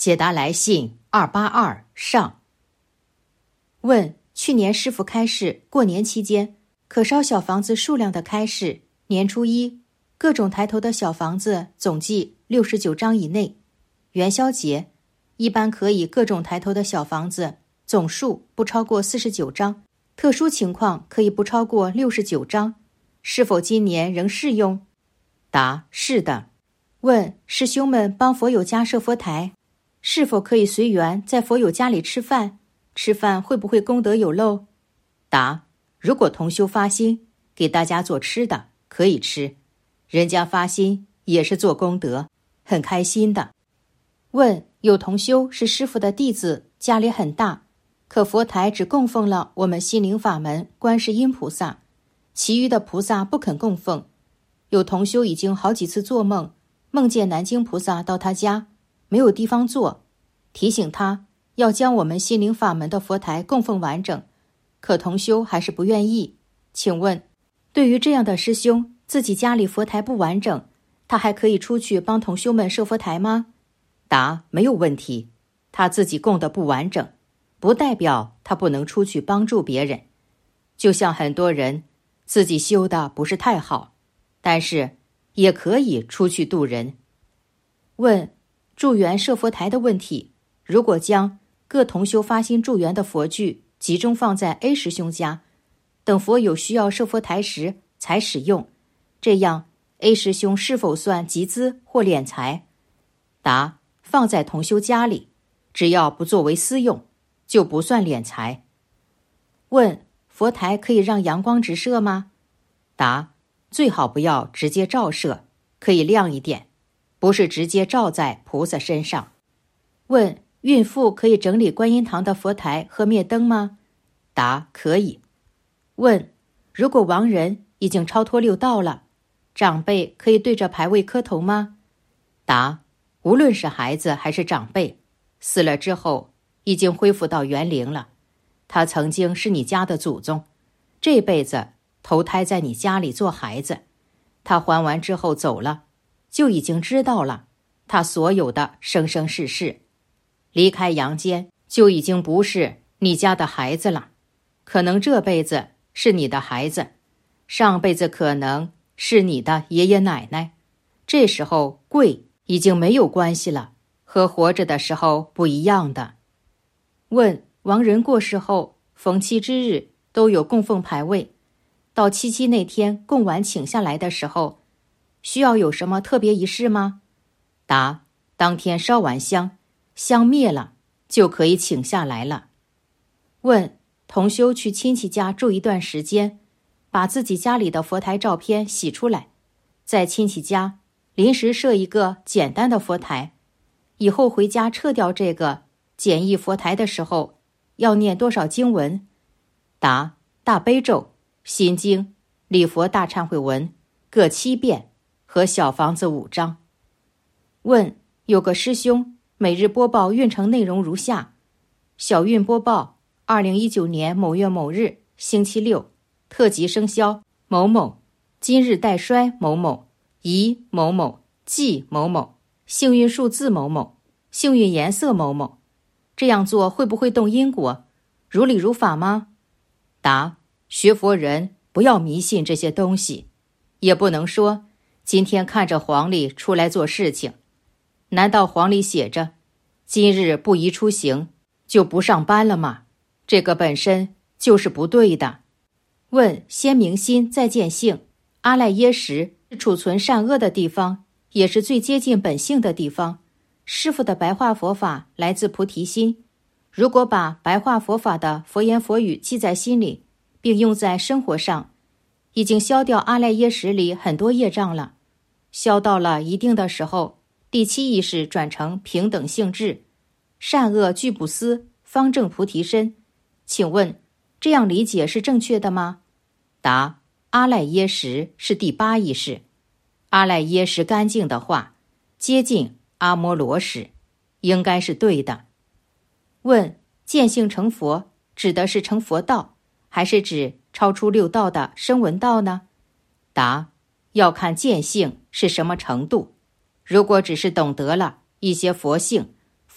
解答来信282上。问：去年师父开示，过年期间可烧小房子数量的开示，年初一各种抬头的小房子总计69张以内，元宵节一般可以各种抬头的小房子总数不超过49张，特殊情况可以不超过69张，是否今年仍适用？答：是的。问：师兄们帮佛友家设佛台，是否可以随缘在佛友家里吃饭？吃饭会不会功德有漏？答：如果同修发心给大家做吃的，可以吃，人家发心也是做功德，很开心的。问：有同修是师父的弟子，家里很大，可佛台只供奉了我们心灵法门观世音菩萨，其余的菩萨不肯供奉。有同修已经好几次做梦，梦见南京菩萨到他家，没有地方坐，提醒他要将我们心灵法门的佛台供奉完整，可同修还是不愿意。请问，对于这样的师兄，自己家里佛台不完整，他还可以出去帮同修们设佛台吗？答：没有问题，他自己供的不完整，不代表他不能出去帮助别人。就像很多人自己修的不是太好，但是也可以出去度人。问：助缘设佛台的问题，如果将各同修发心助缘的佛具集中放在 A 师兄家，等佛有需要设佛台时才使用，这样 A 师兄是否算集资或敛财？答：放在同修家里，只要不作为私用，就不算敛财。问：佛台可以让阳光直射吗？答：最好不要直接照射，可以亮一点，不是直接照在菩萨身上。问：孕妇可以整理观音堂的佛台和灭灯吗？答：可以。问：如果亡人已经超脱六道了，长辈可以对着牌位磕头吗？答：无论是孩子还是长辈，死了之后已经恢复到园灵了，他曾经是你家的祖宗，这辈子投胎在你家里做孩子，他还完之后走了，就已经知道了他所有的生生世世，离开阳间就已经不是你家的孩子了，可能这辈子是你的孩子，上辈子可能是你的爷爷奶奶，这时候贵已经没有关系了，和活着的时候不一样的。问：亡人过世后逢七之日都有供奉牌位，到七七那天供完请下来的时候，需要有什么特别仪式吗？答：当天烧完香，香灭了就可以请下来了。问：同修去亲戚家住一段时间，把自己家里的佛台照片洗出来，在亲戚家临时设一个简单的佛台，以后回家撤掉这个简易佛台的时候，要念多少经文？答：大悲咒、心经、礼佛大忏悔文各7遍和小房子5张。问：有个师兄每日播报运程内容如下：小运播报2019年某月某日星期六，特级生肖某某，今日带衰某某，宜某某，忌某某，幸运数字某某，幸运颜色某某。这样做会不会动因果？如理如法吗？答：学佛人不要迷信这些东西，也不能说今天看着黄历出来做事情，难道黄历写着今日不宜出行就不上班了吗？这个本身就是不对的。问：先明心再见性，阿赖耶识是储存善恶的地方，也是最接近本性的地方。师父的白话佛法来自菩提心，如果把白话佛法的佛言佛语记在心里，并用在生活上，已经消掉阿赖耶识里很多业障了。消到了一定的时候，第7意识转成平等性质，善恶俱不思，方正菩提身。请问这样理解是正确的吗？答：阿赖耶识是第8意识，阿赖耶识干净的话，接近阿摩罗识，应该是对的。问：见性成佛指的是成佛道，还是指超出6道的声闻道呢？答：要看见性是什么程度，如果只是懂得了一些佛性、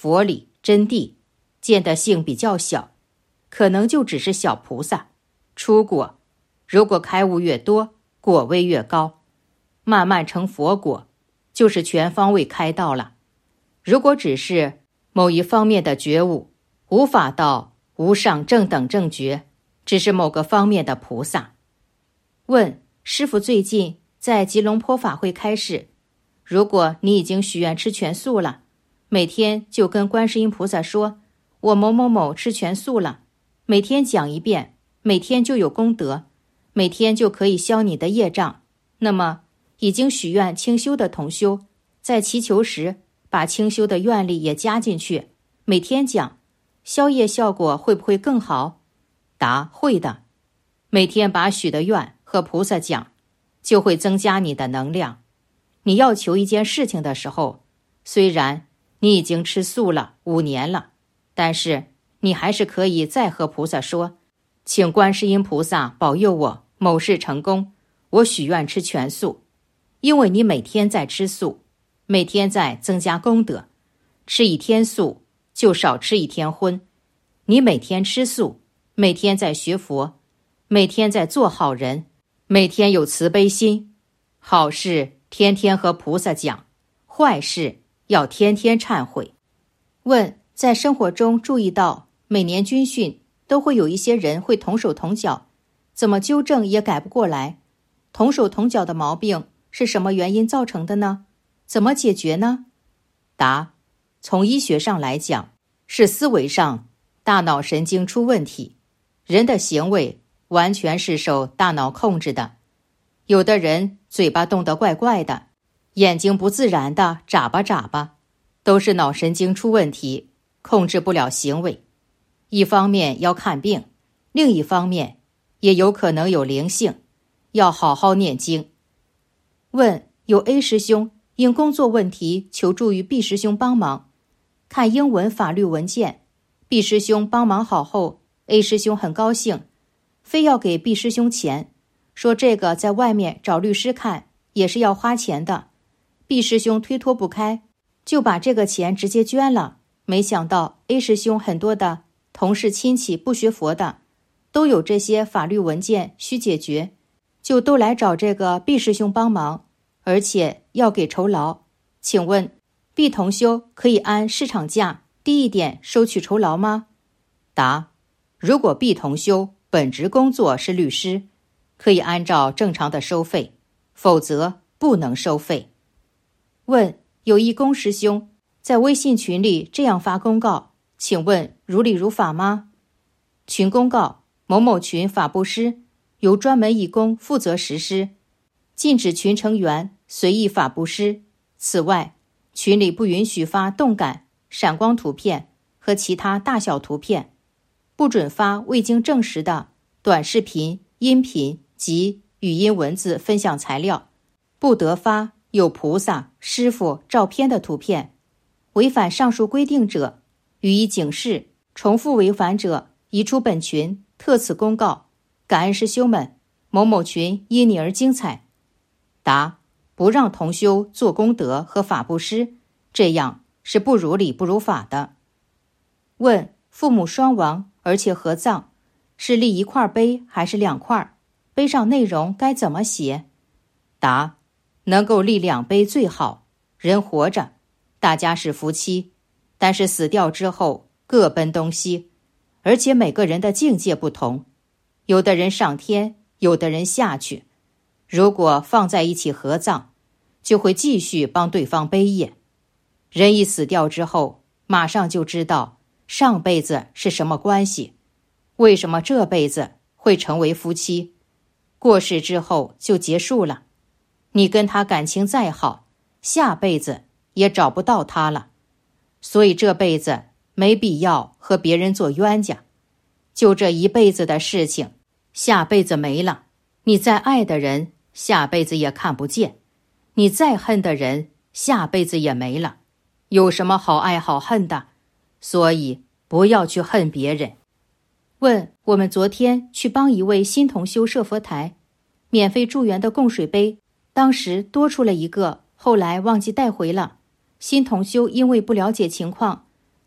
佛理真谛，见的性比较小，可能就只是小菩萨。出果，如果开悟越多，果位越高，慢慢成佛果，就是全方位开道了。如果只是某一方面的觉悟，无法到无上正等正觉，只是某个方面的菩萨。问：师父最近在吉隆坡法会开示，如果你已经许愿吃全素了，每天就跟观世音菩萨说，我某某某吃全素了，每天讲一遍，每天就有功德，每天就可以消你的业障。那么已经许愿清修的同修，在祈求时把清修的愿力也加进去，每天讲，消业效果会不会更好？答：会的。每天把许的愿和菩萨讲，就会增加你的能量。你要求一件事情的时候，虽然你已经吃素了5年了，但是你还是可以再和菩萨说，请观世音菩萨保佑我某事成功，我许愿吃全素。因为你每天在吃素，每天在增加功德，吃1天素就少吃1天荤。你每天吃素，每天在学佛，每天在做好人，每天有慈悲心，好事天天和菩萨讲，坏事要天天忏悔。问：在生活中注意到每年军训都会有一些人会同手同脚，怎么纠正也改不过来，同手同脚的毛病是什么原因造成的呢？怎么解决呢？答：从医学上来讲，是思维上大脑神经出问题，人的行为完全是受大脑控制的。有的人嘴巴动得怪怪的，眼睛不自然的眨巴眨巴，都是脑神经出问题，控制不了行为。一方面要看病，另一方面也有可能有灵性，要好好念经。问：有 A 师兄因工作问题求助于 B 师兄帮忙，看英文法律文件， B 师兄帮忙好后， A 师兄很高兴，非要给 B 师兄钱，说这个在外面找律师看也是要花钱的。 B 师兄推脱不开，就把这个钱直接捐了。没想到 A 师兄很多的同事亲戚不学佛的，都有这些法律文件需解决，就都来找这个 B 师兄帮忙，而且要给酬劳。请问 B 同修可以按市场价低一点收取酬劳吗？答：如果 B 同修本职工作是律师，可以按照正常的收费，否则不能收费。问：有义工师兄在微信群里这样发公告，请问如理如法吗？群公告：某某群法布施由专门义工负责实施，禁止群成员随意法布施。此外，群里不允许发动感、闪光图片和其他大小图片，不准发未经证实的短视频、音频及语音文字分享材料，不得发有菩萨、师父照片的图片。违反上述规定者，予以警示，重复违反者移出本群，特此公告。感恩师兄们，某某群因你而精彩。答：不让同修做功德和法布施，这样是不如理不如法的。问：父母双亡而且合葬，是立1块碑还是2块？碑上内容该怎么写？答：能够立2碑最好。人活着大家是夫妻，但是死掉之后各奔东西，而且每个人的境界不同，有的人上天，有的人下去。如果放在一起合葬，就会继续帮对方背业。人一死掉之后，马上就知道上辈子是什么关系，为什么这辈子会成为夫妻。过世之后就结束了，你跟他感情再好，下辈子也找不到他了。所以这辈子没必要和别人做冤家，就这一辈子的事情，下辈子没了，你再爱的人下辈子也看不见，你再恨的人下辈子也没了，有什么好爱好恨的？所以不要去恨别人。问：我们昨天去帮一位新同修设佛台，免费助缘的供水杯，当时多出了一个，后来忘记带回了。新同修因为不了解情况，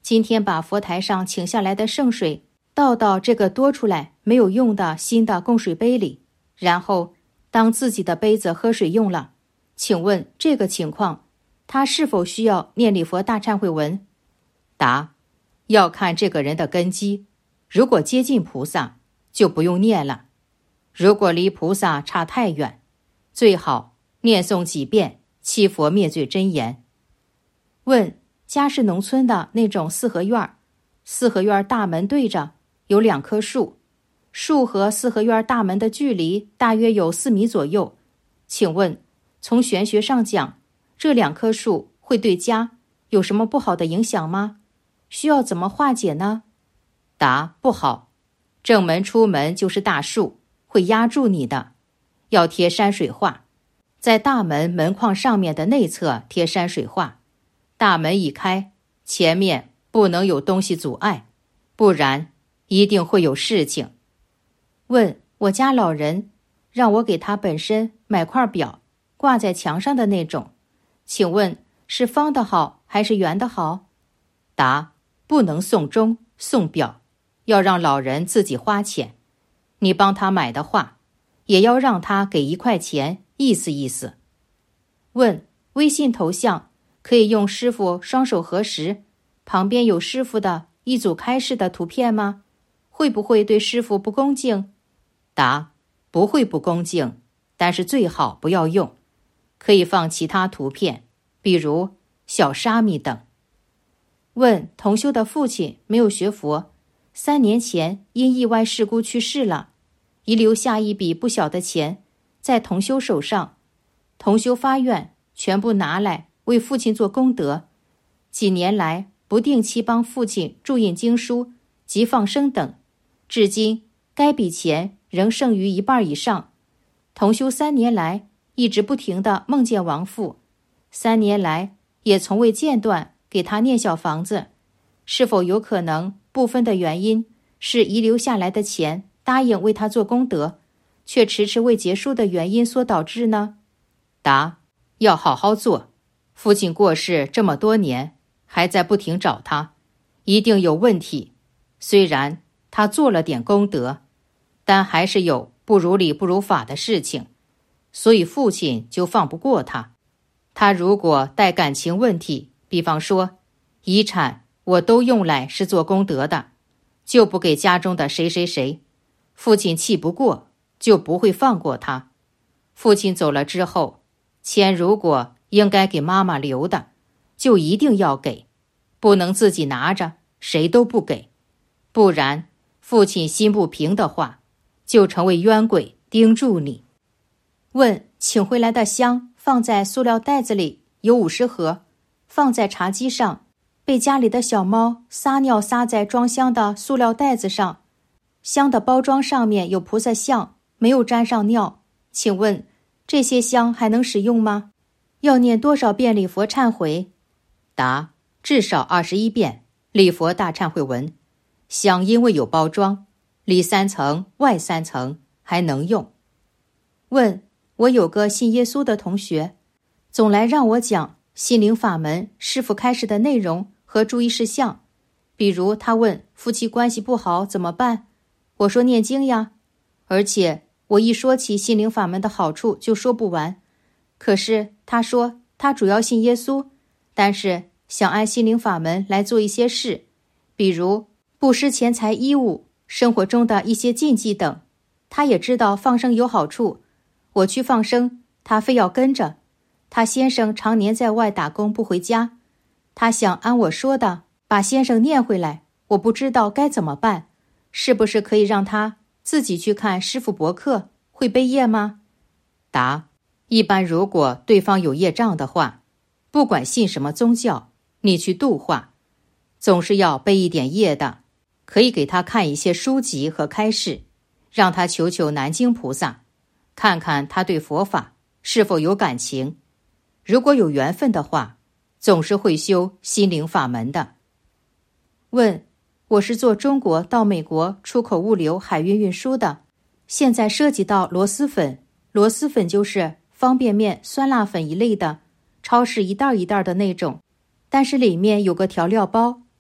今天把佛台上请下来的圣水倒到这个多出来没有用的新的供水杯里，然后当自己的杯子喝水用了，请问这个情况他是否需要念礼佛大忏悔文？答：要看这个人的根基，如果接近菩萨就不用念了，如果离菩萨差太远，最好念诵几遍七佛灭罪真言。问：家是农村的那种四合院，四合院大门对着有2棵树，树和四合院大门的距离大约有4米左右，请问从玄学上讲，这2棵树会对家有什么不好的影响吗？需要怎么化解呢？答：不好，正门出门就是大树，会压住你的，要贴山水画，在大门门框上面的内侧贴山水画，大门一开，前面不能有东西阻碍，不然一定会有事情。问：我家老人让我给他本身买块表，挂在墙上的那种，请问是方的好还是圆的好？答：不能送钟送表，要让老人自己花钱，你帮他买的话，也要让他给1块钱，意思意思。问：微信头像可以用师父双手合十，旁边有师父的一组开示的图片吗？会不会对师父不恭敬？答：不会不恭敬，但是最好不要用，可以放其他图片，比如小沙弥等。问：同修的父亲没有学佛，3年前因意外事故去世了，遗留下一笔不小的钱在同修手上，同修发愿全部拿来为父亲做功德，几年来不定期帮父亲注印经书及放生等，至今该笔钱仍剩余1半以上。同修3年来一直不停地梦见亡父，3年来也从未间断给他念小房子，是否有可能部分的原因是遗留下来的钱答应为他做功德，却迟迟未结束的原因所导致呢？答：要好好做，父亲过世这么多年还在不停找他，一定有问题。虽然他做了点功德，但还是有不如理不如法的事情，所以父亲就放不过他。他如果带感情问题，比方说遗产我都用来是做功德的，就不给家中的谁谁谁，父亲气不过，就不会放过他。父亲走了之后，钱如果应该给妈妈留的，就一定要给，不能自己拿着谁都不给，不然父亲心不平的话，就成为冤鬼盯住你。问：请回来的香放在塑料袋子里有50盒，放在茶几上，被家里的小猫撒尿撒在装香的塑料袋子上，香的包装上面有菩萨像，没有沾上尿，请问这些香还能使用吗？要念多少遍礼佛忏悔？答：至少21遍礼佛大忏悔文。香因为有包装，里3层外3层，还能用。问：我有个信耶稣的同学，总来让我讲心灵法门师父开示的内容和注意事项，比如他问夫妻关系不好怎么办，我说念经呀，而且我一说起心灵法门的好处就说不完。可是他说他主要信耶稣，但是想按心灵法门来做一些事，比如布施钱财衣物，生活中的一些禁忌等。他也知道放生有好处，我去放生，他非要跟着。他先生常年在外打工不回家，他想按我说的把先生念回来，我不知道该怎么办，是不是可以让他自己去看师父博客，会背业吗？答：一般如果对方有业障的话，不管信什么宗教，你去度化，总是要背一点业的，可以给他看一些书籍和开示，让他求求南京菩萨，看看他对佛法是否有感情。如果有缘分的话，总是会修心灵法门的。问：我是做中国到美国出口物流海运运输的，现在涉及到螺蛳粉，螺蛳粉就是方便面、酸辣粉一类的，超市一袋一袋的那种，但是里面有个调料包，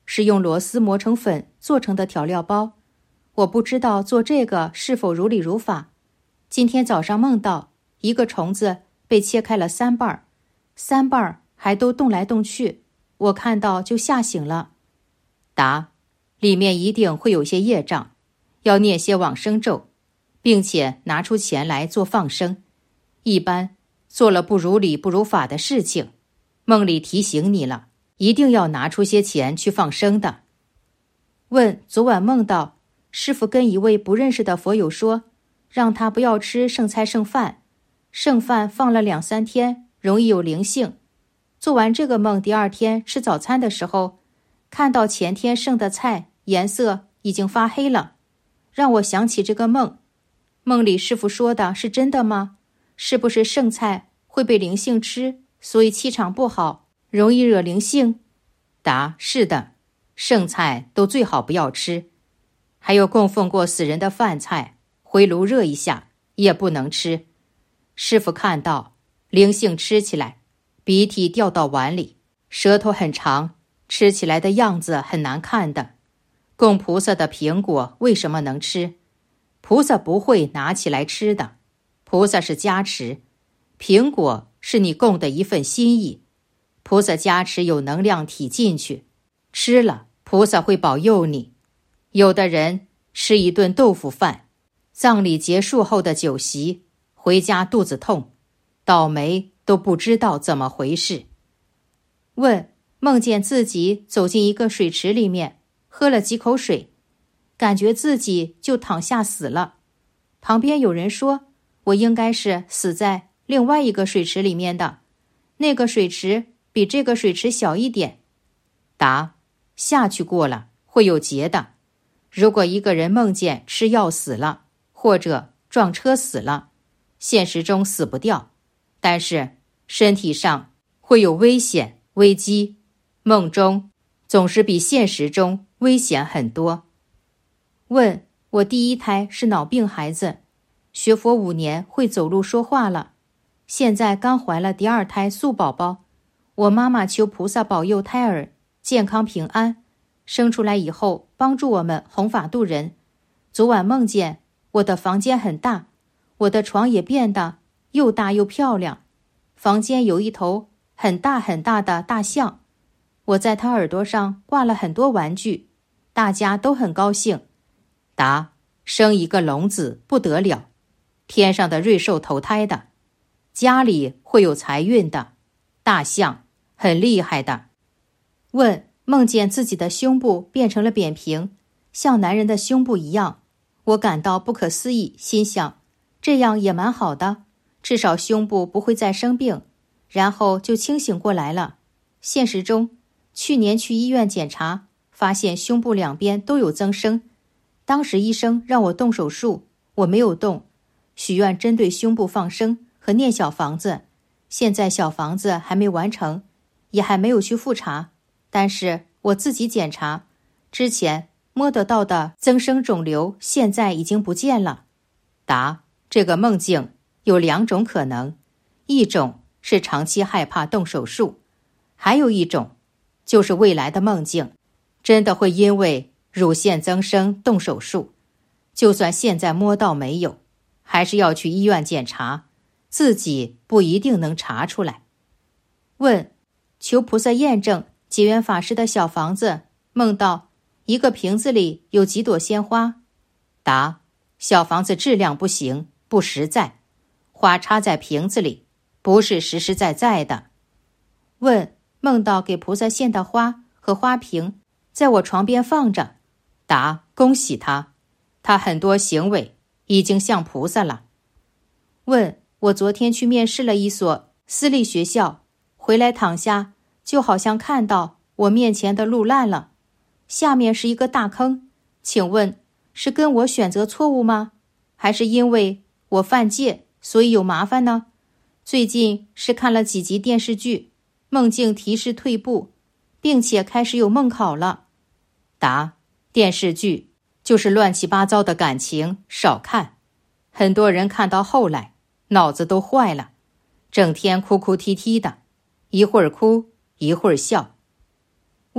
是用螺丝磨成粉做成的调料包。我不知道做这个是否如理如法。今天早上梦到一个虫子被切开了3瓣，3瓣还都动来动去，我看到就吓醒了。答：里面一定会有些业障，要念些往生咒，并且拿出钱来做放生。一般做了不如理不如法的事情，梦里提醒你了，一定要拿出些钱去放生的。问：昨晚梦到师父跟一位不认识的佛友说，让他不要吃剩菜剩饭，剩饭放了2、3天容易有灵性。做完这个梦，第2天吃早餐的时候，看到前天剩的菜颜色已经发黑了，让我想起这个梦。梦里师父说的是真的吗？是不是剩菜会被灵性吃，所以气场不好，容易惹灵性？答：是的，剩菜都最好不要吃，还有供奉过死人的饭菜，回炉热一下也不能吃。师父看到灵性吃起来，鼻涕掉到碗里，舌头很长，吃起来的样子很难看的。供菩萨的苹果为什么能吃？菩萨不会拿起来吃的，菩萨是加持，苹果是你供的一份心意，菩萨加持有能量体进去，吃了菩萨会保佑你。有的人吃一顿豆腐饭，葬礼结束后的酒席，回家肚子痛，倒霉都不知道怎么回事。问：梦见自己走进一个水池里面，喝了几口水，感觉自己就躺下死了。旁边有人说，我应该是死在另外一个水池里面的，那个水池比这个水池小一点。答：下去过了会有结的。如果一个人梦见吃药死了，或者撞车死了，现实中死不掉，但是身体上会有危险危机，梦中总是比现实中危险很多。问：我第1胎是脑病孩子，学佛5年会走路说话了，现在刚怀了第2胎素宝宝，我妈妈求菩萨保佑胎儿健康平安，生出来以后帮助我们弘法度人。昨晚梦见我的房间很大，我的床也变得又大又漂亮，房间有一头很大很大的大象，我在他耳朵上挂了很多玩具，大家都很高兴。答：生一个龙子不得了，天上的瑞兽投胎的，家里会有财运的，大象很厉害的。问：梦见自己的胸部变成了扁平，像男人的胸部一样，我感到不可思议，心想这样也蛮好的，至少胸部不会再生病，然后就清醒过来了。现实中，去年去医院检查，发现胸部2边都有增生，当时医生让我动手术，我没有动，许愿针对胸部放生和念小房子，现在小房子还没完成，也还没有去复查，但是我自己检查，之前摸得到的增生肿瘤现在已经不见了。答：这个梦境有2种可能，一种是长期害怕动手术，还有一种就是未来的梦境真的会因为乳腺增生动手术，就算现在摸到没有，还是要去医院检查，自己不一定能查出来。问：求菩萨验证结缘法师的小房子，梦到一个瓶子里有几朵鲜花。答：小房子质量不行，不实在，花插在瓶子里，不是实实在在的。问：梦到给菩萨献的花和花瓶在我床边放着。答：恭喜他，他很多行为已经像菩萨了。问：我昨天去面试了一所私立学校，回来躺下，就好像看到我面前的路烂了，下面是一个大坑，请问是跟我选择错误吗？还是因为我犯戒，所以有麻烦呢？最近是看了几集电视剧，梦境提示退步，并且开始有梦考了。答：电视剧就是乱七八糟的感情，少看。很多人看到后来脑子都坏了，整天哭哭啼啼的，一会儿哭一会儿笑。问：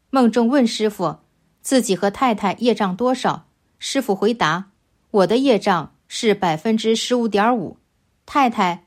梦中问师傅自己和太太业障多少，师傅回答，我的业障是 15.5%， 太太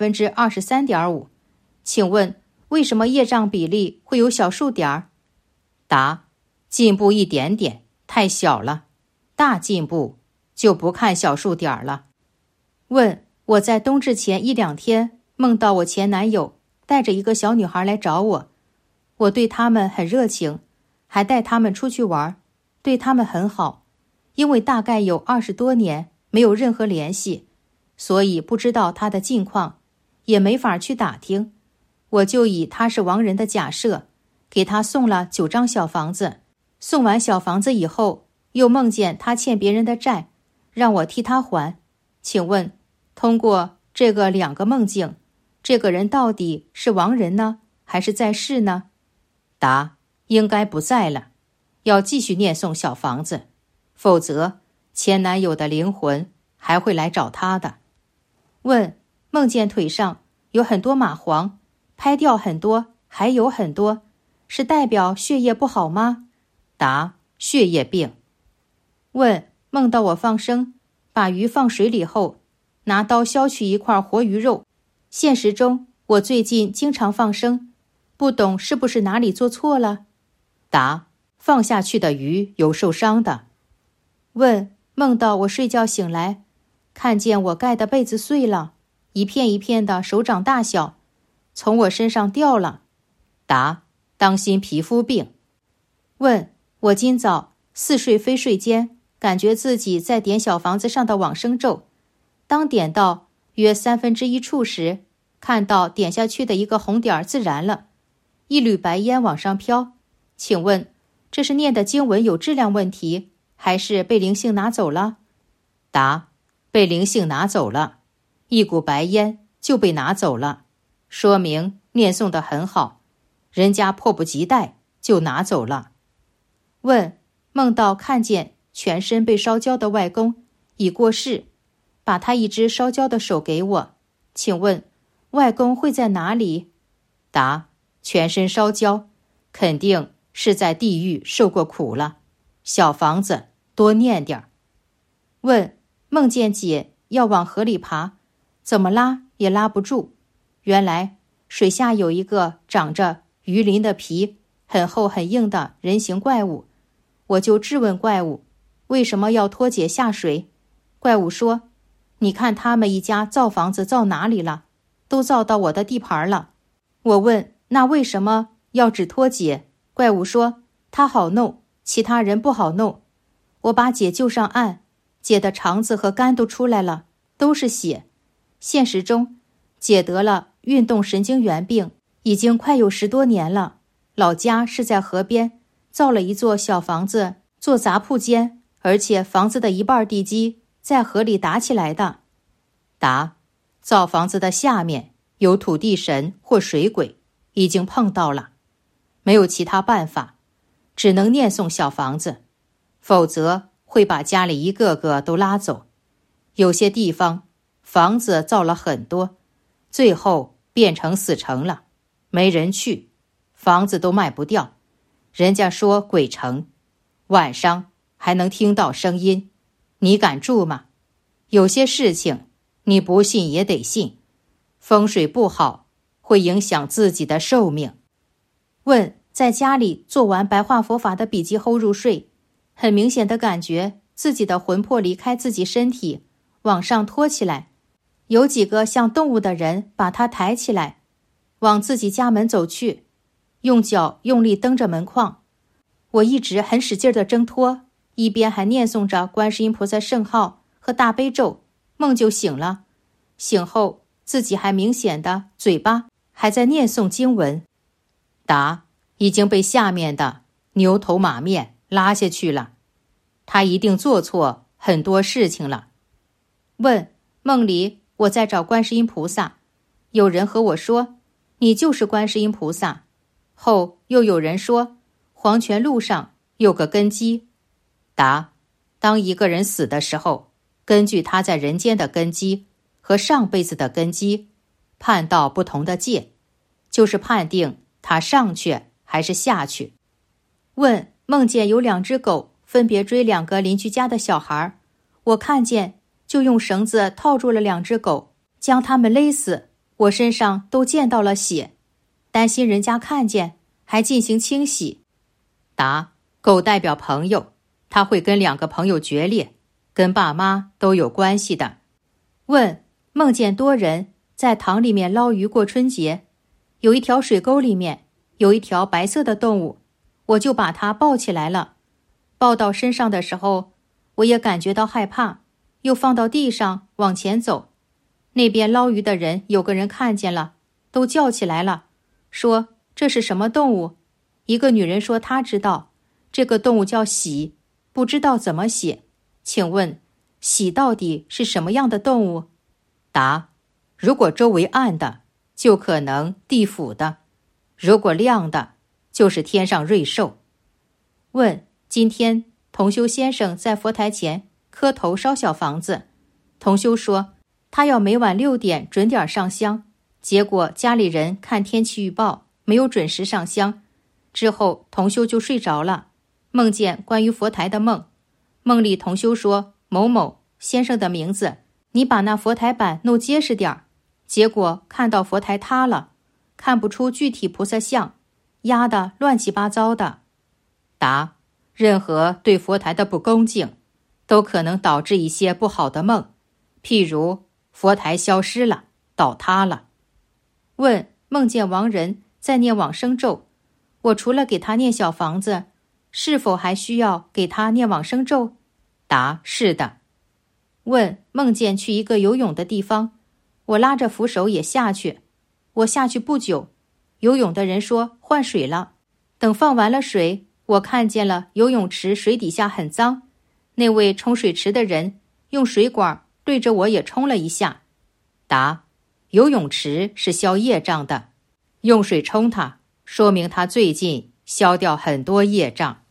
23.5%， 请问为什么业障比例会有小数点？答，进步一点点，太小了，大进步就不看小数点了。问，我在冬至前1-2天梦到我前男友带着一个小女孩来找我，我对他们很热情，还带他们出去玩，对他们很好。因为大概有20多年没有任何联系，所以不知道他的近况，也没法去打听。我就以他是亡人的假设，给他送了9张小房子。送完小房子以后，又梦见他欠别人的债，让我替他还。请问，通过这个2个梦境，这个人到底是亡人呢，还是在世呢？答，应该不在了，要继续念诵小房子，否则前男友的灵魂还会来找他的。问，梦见腿上有很多蚂蟥，拍掉很多，还有很多，是代表血液不好吗？答，血液病。问，梦到我放生，把鱼放水里后，拿刀削去一块活鱼肉。现实中我最近经常放生，不懂是不是哪里做错了？答，放下去的鱼有受伤的。问，梦到我睡觉醒来，看见我盖的被子碎了，一片一片的手掌大小，从我身上掉了。答，当心皮肤病。问，我今早似睡非睡间，感觉自己在点小房子上的往生咒，当点到约1/3处时，看到点下去的一个红点自燃了，一缕白烟往上飘。请问，这是念的经文有质量问题，还是被灵性拿走了？答，被灵性拿走了，一股白烟就被拿走了，说明念诵得很好，人家迫不及待就拿走了。问，梦到看见全身被烧焦的外公已过世，把他一只烧焦的手给我，请问外公会在哪里？答，全身烧焦，肯定是在地狱受过苦了，小房子多念点儿。问，梦见姐要往河里爬，怎么拉也拉不住，原来水下有一个长着鱼鳞的皮很厚很硬的人形怪物，我就质问怪物为什么要拖姐下水。怪物说，你看他们一家造房子造哪里了，都造到我的地盘了。我问，那为什么要只拖姐？怪物说，他好弄，其他人不好弄。我把姐救上岸，姐的肠子和肝都出来了，都是血。现实中姐得了运动神经元病，已经快有10多年了，老家是在河边，造了一座小房子做杂铺间，而且房子的一半地基在河里打起来的。答，造房子的下面有土地神或水鬼，已经碰到了，没有其他办法，只能念诵小房子，否则会把家里一个个都拉走。有些地方房子造了很多，最后变成死城了，没人去，房子都卖不掉，人家说鬼城，晚上还能听到声音，你敢住吗？有些事情你不信也得信，风水不好会影响自己的寿命。问，在家里做完白话佛法的笔记后入睡，很明显的感觉自己的魂魄离开自己身体，往上拖起来，有几个像动物的人把它抬起来，往自己家门走去，用脚用力蹬着门框。我一直很使劲地挣脱，一边还念诵着观世音菩萨圣号和大悲咒，梦就醒了。醒后自己还明显的嘴巴还在念诵经文。答，已经被下面的牛头马面拉下去了，他一定做错很多事情了。问，梦里我在找观世音菩萨，有人和我说你就是观世音菩萨，后又有人说黄泉路上有个根基。答，当一个人死的时候，根据他在人间的根基和上辈子的根基，判到不同的界，就是判定他上去还是下去。 问：梦见有2只狗分别追2个邻居家的小孩，我看见就用绳子套住了2只狗，将它们勒死，我身上都溅到了血，担心人家看见，还进行清洗。答：狗代表朋友，它会跟2个朋友决裂，跟爸妈都有关系的。问：梦见多人在塘里面捞鱼过春节，有一条水沟里面有一条白色的动物，我就把它抱起来了。抱到身上的时候，我也感觉到害怕，又放到地上往前走。那边捞鱼的人有个人看见了，都叫起来了，说这是什么动物？一个女人说她知道，这个动物叫喜，不知道怎么写。请问喜到底是什么样的动物？答：如果周围暗的，就可能地府的；如果亮的，就是天上瑞兽。问：今天同修先生在佛台前磕头烧小房子，同修说他要每晚6点准点上香，结果家里人看天气预报没有准时上香，之后同修就睡着了，梦见关于佛台的梦。梦里同修说某某先生的名字，你把那佛台板弄结实点，结果看到佛台塌了，看不出具体菩萨像，压得乱七八糟的。答：任何对佛台的不恭敬，都可能导致一些不好的梦，譬如佛台消失了，倒塌了。问：梦见亡人在念往生咒，我除了给他念小房子，是否还需要给他念往生咒？答：是的。问：梦见去一个游泳的地方，我拉着扶手也下去，我下去不久，游泳的人说换水了，等放完了水，我看见了游泳池水底下很脏，那位冲水池的人用水管对着我也冲了一下。答：游泳池是消业障的，用水冲它，说明他最近消掉很多业障。